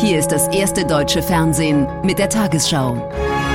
Hier ist das erste deutsche Fernsehen mit der Tagesschau.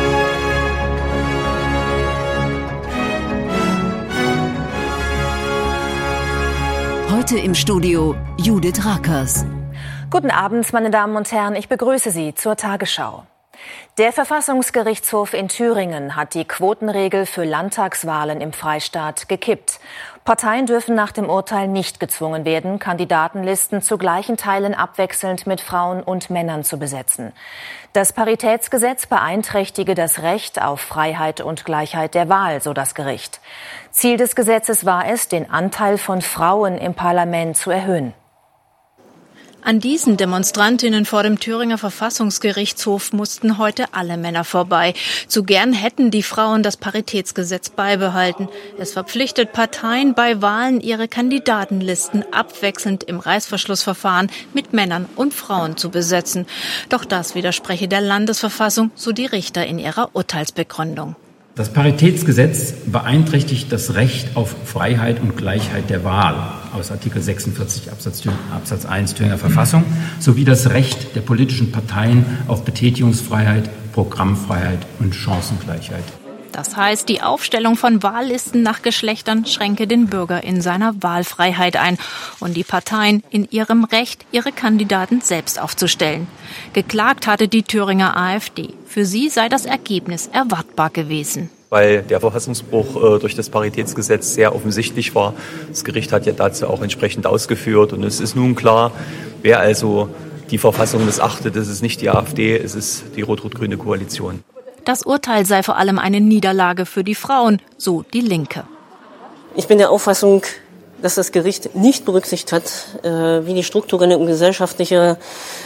Heute im Studio Judith Rakers. Guten Abend, meine Damen und Herren, ich begrüße Sie zur Tagesschau. Der Verfassungsgerichtshof in Thüringen hat die Quotenregel für Landtagswahlen im Freistaat gekippt. Parteien dürfen nach dem Urteil nicht gezwungen werden, Kandidatenlisten zu gleichen Teilen abwechselnd mit Frauen und Männern zu besetzen. Das Paritätsgesetz beeinträchtige das Recht auf Freiheit und Gleichheit der Wahl, so das Gericht. Ziel des Gesetzes war es, den Anteil von Frauen im Parlament zu erhöhen. An diesen Demonstrantinnen vor dem Thüringer Verfassungsgerichtshof mussten heute alle Männer vorbei. Zu gern hätten die Frauen das Paritätsgesetz beibehalten. Es verpflichtet Parteien bei Wahlen, ihre Kandidatenlisten abwechselnd im Reißverschlussverfahren mit Männern und Frauen zu besetzen. Doch das widerspreche der Landesverfassung, so die Richter in ihrer Urteilsbegründung. Das Paritätsgesetz beeinträchtigt das Recht auf Freiheit und Gleichheit der Wahl aus Artikel 46 Absatz 1 Thüringer Verfassung sowie das Recht der politischen Parteien auf Betätigungsfreiheit, Programmfreiheit und Chancengleichheit. Das heißt, die Aufstellung von Wahllisten nach Geschlechtern schränke den Bürger in seiner Wahlfreiheit ein und die Parteien in ihrem Recht, ihre Kandidaten selbst aufzustellen. Geklagt hatte die Thüringer AfD. Für sie sei das Ergebnis erwartbar gewesen. Weil der Verfassungsbruch durch das Paritätsgesetz sehr offensichtlich war. Das Gericht hat ja dazu auch entsprechend ausgeführt. Und es ist nun klar, wer also die Verfassung missachtet, das ist nicht die AfD, es ist die rot-rot-grüne Koalition. Das Urteil sei vor allem eine Niederlage für die Frauen, so die Linke. Ich bin der Auffassung, dass das Gericht nicht berücksichtigt hat, wie die strukturelle und gesellschaftliche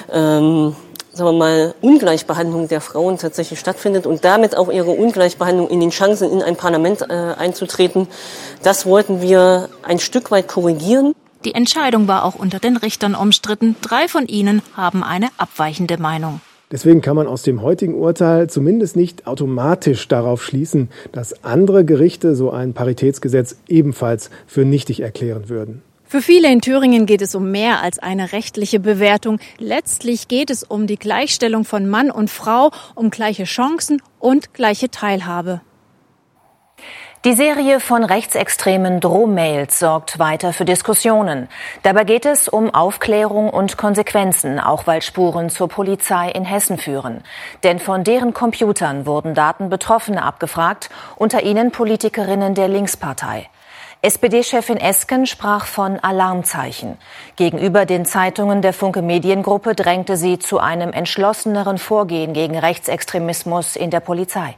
Ungleichbehandlung der Frauen tatsächlich stattfindet und damit auch ihre Ungleichbehandlung in den Chancen, in ein Parlament einzutreten. Das wollten wir ein Stück weit korrigieren. Die Entscheidung war auch unter den Richtern umstritten. 3 von ihnen haben eine abweichende Meinung. Deswegen kann man aus dem heutigen Urteil zumindest nicht automatisch darauf schließen, dass andere Gerichte so ein Paritätsgesetz ebenfalls für nichtig erklären würden. Für viele in Thüringen geht es um mehr als eine rechtliche Bewertung. Letztlich geht es um die Gleichstellung von Mann und Frau, um gleiche Chancen und gleiche Teilhabe. Die Serie von rechtsextremen Drohmails sorgt weiter für Diskussionen. Dabei geht es um Aufklärung und Konsequenzen, auch weil Spuren zur Polizei in Hessen führen. Denn von deren Computern wurden Daten Betroffener abgefragt, unter ihnen Politikerinnen der Linkspartei. SPD-Chefin Esken sprach von Alarmzeichen. Gegenüber den Zeitungen der Funke Mediengruppe drängte sie zu einem entschlosseneren Vorgehen gegen Rechtsextremismus in der Polizei.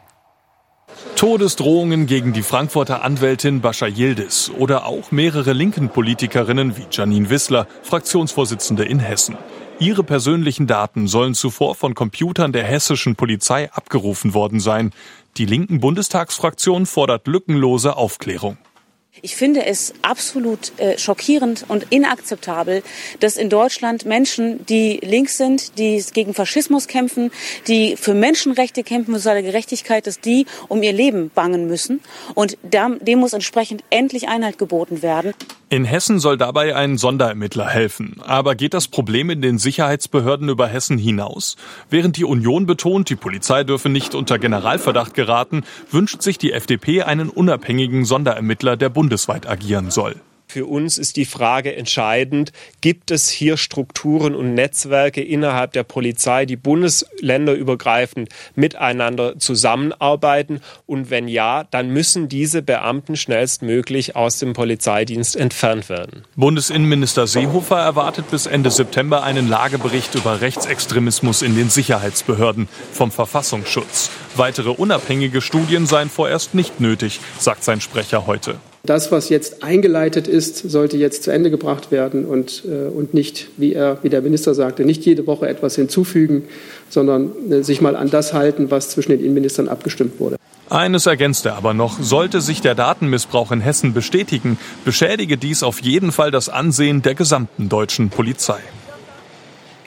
Todesdrohungen gegen die Frankfurter Anwältin Bascha Yildiz oder auch mehrere linken Politikerinnen wie Janine Wissler, Fraktionsvorsitzende in Hessen. Ihre persönlichen Daten sollen zuvor von Computern der hessischen Polizei abgerufen worden sein. Die linken Bundestagsfraktion fordert lückenlose Aufklärung. Ich finde es absolut schockierend und inakzeptabel, dass in Deutschland Menschen, die links sind, die gegen Faschismus kämpfen, die für Menschenrechte kämpfen, für soziale Gerechtigkeit, dass die um ihr Leben bangen müssen. Und dem muss entsprechend endlich Einhalt geboten werden. In Hessen soll dabei ein Sonderermittler helfen. Aber geht das Problem in den Sicherheitsbehörden über Hessen hinaus? Während die Union betont, die Polizei dürfe nicht unter Generalverdacht geraten, wünscht sich die FDP einen unabhängigen Sonderermittler, der bundesweit agieren soll. Für uns ist die Frage entscheidend, gibt es hier Strukturen und Netzwerke innerhalb der Polizei, die bundesländerübergreifend miteinander zusammenarbeiten? Und wenn ja, dann müssen diese Beamten schnellstmöglich aus dem Polizeidienst entfernt werden. Bundesinnenminister Seehofer erwartet bis Ende September einen Lagebericht über Rechtsextremismus in den Sicherheitsbehörden vom Verfassungsschutz. Weitere unabhängige Studien seien vorerst nicht nötig, sagt sein Sprecher heute. Das, was jetzt eingeleitet ist, sollte jetzt zu Ende gebracht werden und nicht, wie der Minister sagte, nicht jede Woche etwas hinzufügen, sondern sich mal an das halten, was zwischen den Innenministern abgestimmt wurde. Eines ergänzt er aber noch, sollte sich der Datenmissbrauch in Hessen bestätigen, beschädige dies auf jeden Fall das Ansehen der gesamten deutschen Polizei.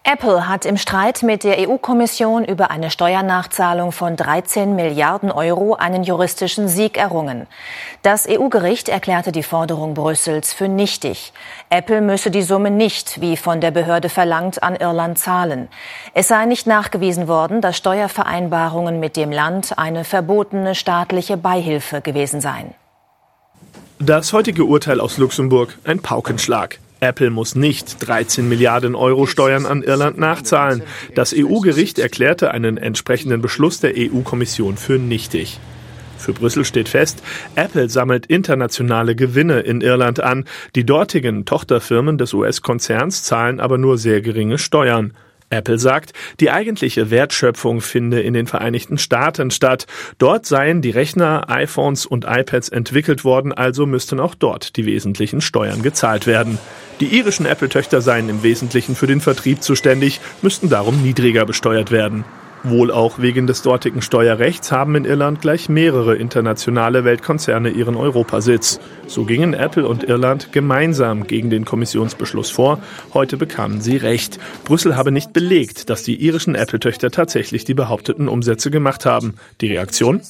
Apple hat im Streit mit der EU-Kommission über eine Steuernachzahlung von 13 Milliarden Euro einen juristischen Sieg errungen. Das EU-Gericht erklärte die Forderung Brüssels für nichtig. Apple müsse die Summe nicht, wie von der Behörde verlangt, an Irland zahlen. Es sei nicht nachgewiesen worden, dass Steuervereinbarungen mit dem Land eine verbotene staatliche Beihilfe gewesen seien. Das heutige Urteil aus Luxemburg, ein Paukenschlag. Apple muss nicht 13 Milliarden Euro Steuern an Irland nachzahlen. Das EU-Gericht erklärte einen entsprechenden Beschluss der EU-Kommission für nichtig. Für Brüssel steht fest, Apple sammelt internationale Gewinne in Irland an. Die dortigen Tochterfirmen des US-Konzerns zahlen aber nur sehr geringe Steuern. Apple sagt, die eigentliche Wertschöpfung finde in den Vereinigten Staaten statt. Dort seien die Rechner, iPhones und iPads entwickelt worden, also müssten auch dort die wesentlichen Steuern gezahlt werden. Die irischen Apple-Töchter seien im Wesentlichen für den Vertrieb zuständig, müssten darum niedriger besteuert werden. Wohl auch wegen des dortigen Steuerrechts haben in Irland gleich mehrere internationale Weltkonzerne ihren Europasitz. So gingen Apple und Irland gemeinsam gegen den Kommissionsbeschluss vor. Heute bekamen sie Recht. Brüssel habe nicht belegt, dass die irischen Apple-Töchter tatsächlich die behaupteten Umsätze gemacht haben. Die Reaktion?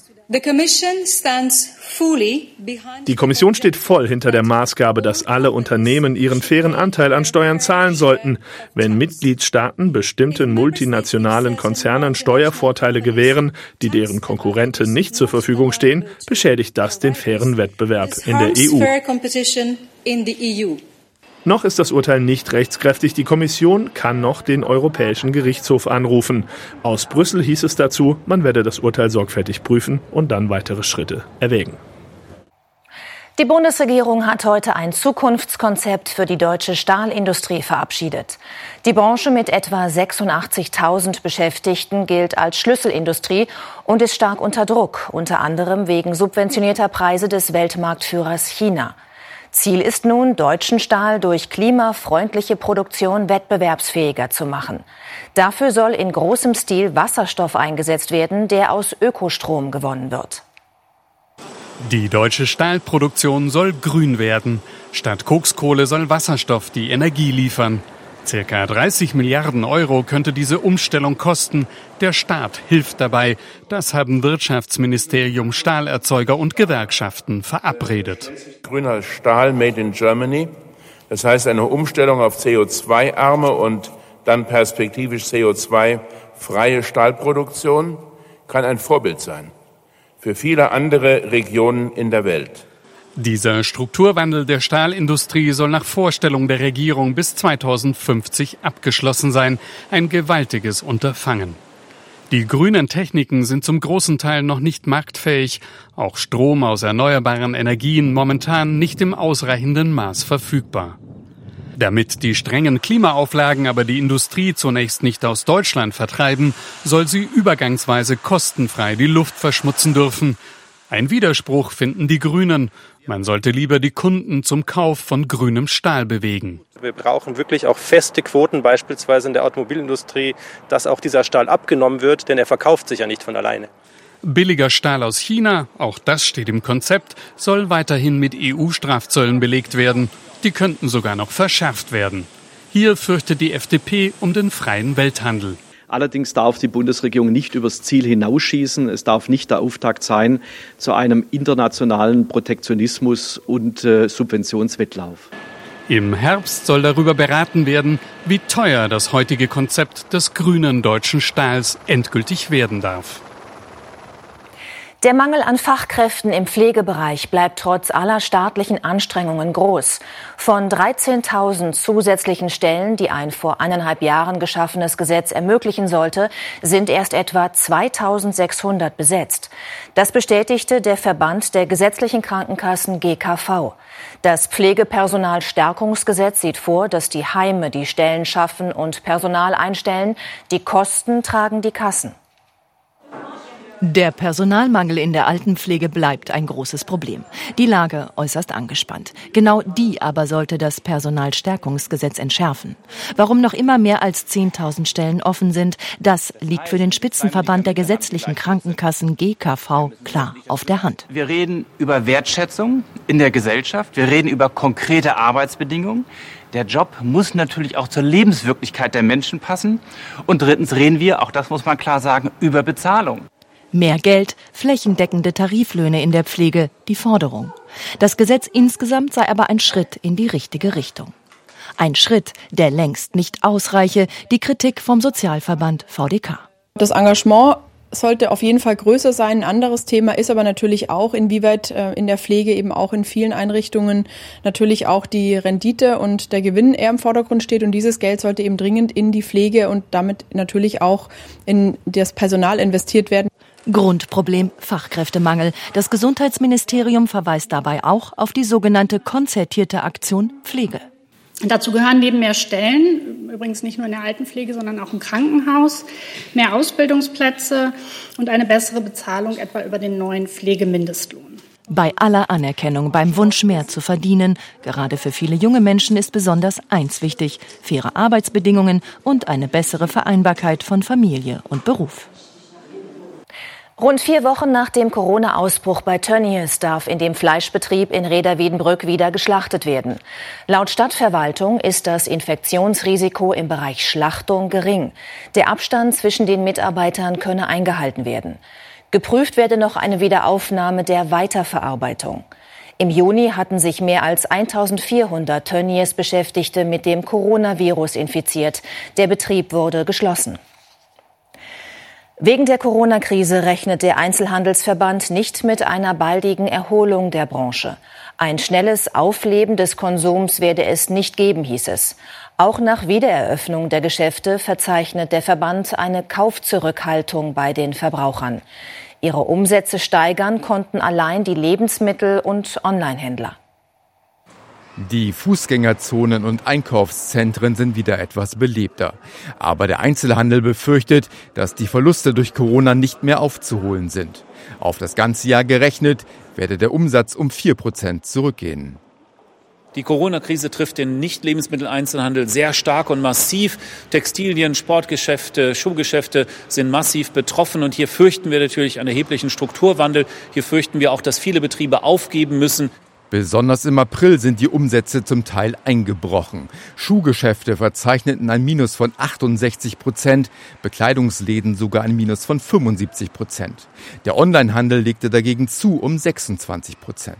Die Kommission steht voll hinter der Maßgabe, dass alle Unternehmen ihren fairen Anteil an Steuern zahlen sollten. Wenn Mitgliedstaaten bestimmten multinationalen Konzernen Steuervorteile gewähren, die deren Konkurrenten nicht zur Verfügung stehen, beschädigt das den fairen Wettbewerb in der EU. Noch ist das Urteil nicht rechtskräftig. Die Kommission kann noch den Europäischen Gerichtshof anrufen. Aus Brüssel hieß es dazu, man werde das Urteil sorgfältig prüfen und dann weitere Schritte erwägen. Die Bundesregierung hat heute ein Zukunftskonzept für die deutsche Stahlindustrie verabschiedet. Die Branche mit etwa 86.000 Beschäftigten gilt als Schlüsselindustrie und ist stark unter Druck, unter anderem wegen subventionierter Preise des Weltmarktführers China. Ziel ist nun, deutschen Stahl durch klimafreundliche Produktion wettbewerbsfähiger zu machen. Dafür soll in großem Stil Wasserstoff eingesetzt werden, der aus Ökostrom gewonnen wird. Die deutsche Stahlproduktion soll grün werden. Statt Kokskohle soll Wasserstoff die Energie liefern. Circa 30 Milliarden Euro könnte diese Umstellung kosten. Der Staat hilft dabei. Das haben Wirtschaftsministerium, Stahlerzeuger und Gewerkschaften verabredet. Grüner Stahl made in Germany. Das heißt eine Umstellung auf CO2-arme und dann perspektivisch CO2-freie Stahlproduktion kann ein Vorbild sein für viele andere Regionen in der Welt. Dieser Strukturwandel der Stahlindustrie soll nach Vorstellung der Regierung bis 2050 abgeschlossen sein. Ein gewaltiges Unterfangen. Die grünen Techniken sind zum großen Teil noch nicht marktfähig. Auch Strom aus erneuerbaren Energien momentan nicht im ausreichenden Maß verfügbar. Damit die strengen Klimaauflagen aber die Industrie zunächst nicht aus Deutschland vertreiben, soll sie übergangsweise kostenfrei die Luft verschmutzen dürfen. Ein Widerspruch finden die Grünen. Man sollte lieber die Kunden zum Kauf von grünem Stahl bewegen. Wir brauchen wirklich auch feste Quoten, beispielsweise in der Automobilindustrie, dass auch dieser Stahl abgenommen wird, denn er verkauft sich ja nicht von alleine. Billiger Stahl aus China, auch das steht im Konzept, soll weiterhin mit EU-Strafzöllen belegt werden. Die könnten sogar noch verschärft werden. Hier fürchtet die FDP um den freien Welthandel. Allerdings darf die Bundesregierung nicht übers Ziel hinausschießen. Es darf nicht der Auftakt sein zu einem internationalen Protektionismus und Subventionswettlauf. Im Herbst soll darüber beraten werden, wie teuer das heutige Konzept des grünen deutschen Stahls endgültig werden darf. Der Mangel an Fachkräften im Pflegebereich bleibt trotz aller staatlichen Anstrengungen groß. Von 13.000 zusätzlichen Stellen, die ein vor 1,5 Jahren geschaffenes Gesetz ermöglichen sollte, sind erst etwa 2.600 besetzt. Das bestätigte der Verband der gesetzlichen Krankenkassen GKV. Das Pflegepersonalstärkungsgesetz sieht vor, dass die Heime die Stellen schaffen und Personal einstellen. Die Kosten tragen die Kassen. Der Personalmangel in der Altenpflege bleibt ein großes Problem. Die Lage äußerst angespannt. Genau die aber sollte das Personalstärkungsgesetz entschärfen. Warum noch immer mehr als 10.000 Stellen offen sind, das liegt für den Spitzenverband der gesetzlichen Krankenkassen GKV klar auf der Hand. Wir reden über Wertschätzung in der Gesellschaft. Wir reden über konkrete Arbeitsbedingungen. Der Job muss natürlich auch zur Lebenswirklichkeit der Menschen passen. Und drittens reden wir, auch das muss man klar sagen, über Bezahlung. Mehr Geld, flächendeckende Tariflöhne in der Pflege, die Forderung. Das Gesetz insgesamt sei aber ein Schritt in die richtige Richtung. Ein Schritt, der längst nicht ausreiche, die Kritik vom Sozialverband VDK. Das Engagement sollte auf jeden Fall größer sein. Ein anderes Thema ist aber natürlich auch, inwieweit in der Pflege eben auch in vielen Einrichtungen natürlich auch die Rendite und der Gewinn eher im Vordergrund steht. Und dieses Geld sollte eben dringend in die Pflege und damit natürlich auch in das Personal investiert werden. Grundproblem Fachkräftemangel. Das Gesundheitsministerium verweist dabei auch auf die sogenannte konzertierte Aktion Pflege. Dazu gehören neben mehr Stellen, übrigens nicht nur in der Altenpflege, sondern auch im Krankenhaus, mehr Ausbildungsplätze und eine bessere Bezahlung etwa über den neuen Pflegemindestlohn. Bei aller Anerkennung beim Wunsch, mehr zu verdienen, gerade für viele junge Menschen ist besonders eins wichtig: faire Arbeitsbedingungen und eine bessere Vereinbarkeit von Familie und Beruf. Rund 4 Wochen nach dem Corona-Ausbruch bei Tönnies darf in dem Fleischbetrieb in Rheda-Wiedenbrück wieder geschlachtet werden. Laut Stadtverwaltung ist das Infektionsrisiko im Bereich Schlachtung gering. Der Abstand zwischen den Mitarbeitern könne eingehalten werden. Geprüft werde noch eine Wiederaufnahme der Weiterverarbeitung. Im Juni hatten sich mehr als 1.400 Tönnies-Beschäftigte mit dem Coronavirus infiziert. Der Betrieb wurde geschlossen. Wegen der Corona-Krise rechnet der Einzelhandelsverband nicht mit einer baldigen Erholung der Branche. Ein schnelles Aufleben des Konsums werde es nicht geben, hieß es. Auch nach Wiedereröffnung der Geschäfte verzeichnet der Verband eine Kaufzurückhaltung bei den Verbrauchern. Ihre Umsätze steigern konnten allein die Lebensmittel- und Onlinehändler. Die Fußgängerzonen und Einkaufszentren sind wieder etwas belebter. Aber der Einzelhandel befürchtet, dass die Verluste durch Corona nicht mehr aufzuholen sind. Auf das ganze Jahr gerechnet werde der Umsatz um 4% zurückgehen. Die Corona-Krise trifft den Nicht-Lebensmitteleinzelhandel sehr stark und massiv. Textilien, Sportgeschäfte, Schuhgeschäfte sind massiv betroffen. Und hier fürchten wir natürlich einen erheblichen Strukturwandel. Hier fürchten wir auch, dass viele Betriebe aufgeben müssen. Besonders im April sind die Umsätze zum Teil eingebrochen. Schuhgeschäfte verzeichneten ein Minus von 68%, Bekleidungsläden sogar ein Minus von 75%. Der Onlinehandel legte dagegen zu um 26%.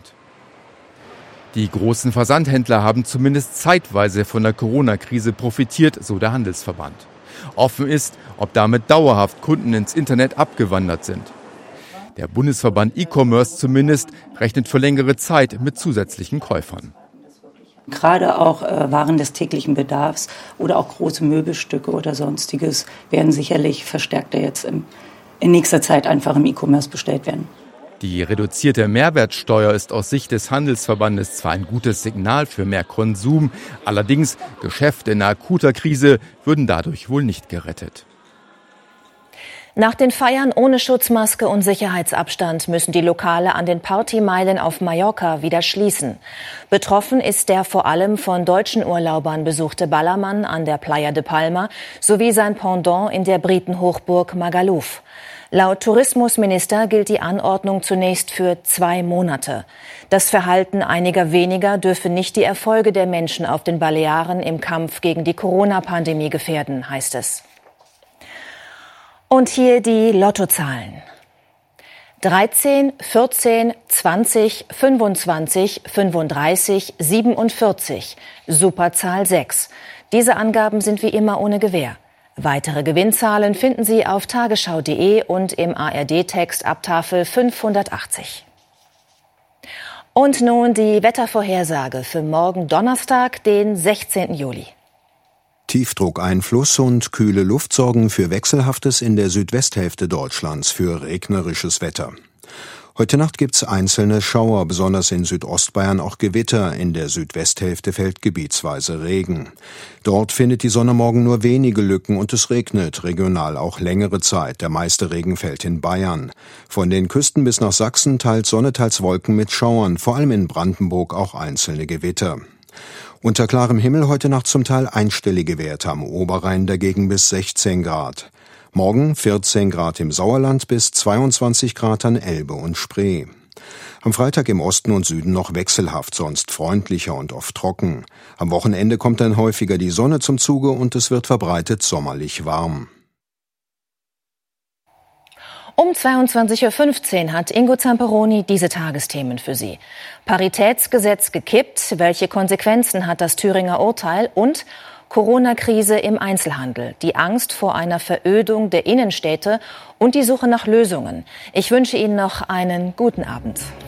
Die großen Versandhändler haben zumindest zeitweise von der Corona-Krise profitiert, so der Handelsverband. Offen ist, ob damit dauerhaft Kunden ins Internet abgewandert sind. Der Bundesverband E-Commerce zumindest rechnet für längere Zeit mit zusätzlichen Käufern. Gerade auch Waren des täglichen Bedarfs oder auch große Möbelstücke oder Sonstiges werden sicherlich verstärkter jetzt in nächster Zeit einfach im E-Commerce bestellt werden. Die reduzierte Mehrwertsteuer ist aus Sicht des Handelsverbandes zwar ein gutes Signal für mehr Konsum, allerdings Geschäfte in akuter Krise würden dadurch wohl nicht gerettet. Nach den Feiern ohne Schutzmaske und Sicherheitsabstand müssen die Lokale an den Partymeilen auf Mallorca wieder schließen. Betroffen ist der vor allem von deutschen Urlaubern besuchte Ballermann an der Playa de Palma sowie sein Pendant in der Britenhochburg Magaluf. Laut Tourismusminister gilt die Anordnung zunächst für 2 Monate. Das Verhalten einiger weniger dürfe nicht die Erfolge der Menschen auf den Balearen im Kampf gegen die Corona-Pandemie gefährden, heißt es. Und hier die Lottozahlen. 13, 14, 20, 25, 35, 47. Superzahl 6. Diese Angaben sind wie immer ohne Gewähr. Weitere Gewinnzahlen finden Sie auf tagesschau.de und im ARD-Text ab Tafel 580. Und nun die Wettervorhersage für morgen Donnerstag, den 16. Juli. Tiefdruckeinfluss und kühle Luft sorgen für Wechselhaftes in der Südwesthälfte Deutschlands für regnerisches Wetter. Heute Nacht gibt's einzelne Schauer, besonders in Südostbayern auch Gewitter. In der Südwesthälfte fällt gebietsweise Regen. Dort findet die Sonne morgen nur wenige Lücken und es regnet, regional auch längere Zeit. Der meiste Regen fällt in Bayern. Von den Küsten bis nach Sachsen teils Sonne, teils Wolken mit Schauern, vor allem in Brandenburg auch einzelne Gewitter. Unter klarem Himmel heute Nacht zum Teil einstellige Werte, am Oberrhein dagegen bis 16 Grad. Morgen 14 Grad im Sauerland bis 22 Grad an Elbe und Spree. Am Freitag im Osten und Süden noch wechselhaft, sonst freundlicher und oft trocken. Am Wochenende kommt dann häufiger die Sonne zum Zuge und es wird verbreitet sommerlich warm. Um 22.15 Uhr hat Ingo Zamperoni diese Tagesthemen für Sie. Paritätsgesetz gekippt, welche Konsequenzen hat das Thüringer Urteil und Corona-Krise im Einzelhandel, die Angst vor einer Verödung der Innenstädte und die Suche nach Lösungen. Ich wünsche Ihnen noch einen guten Abend.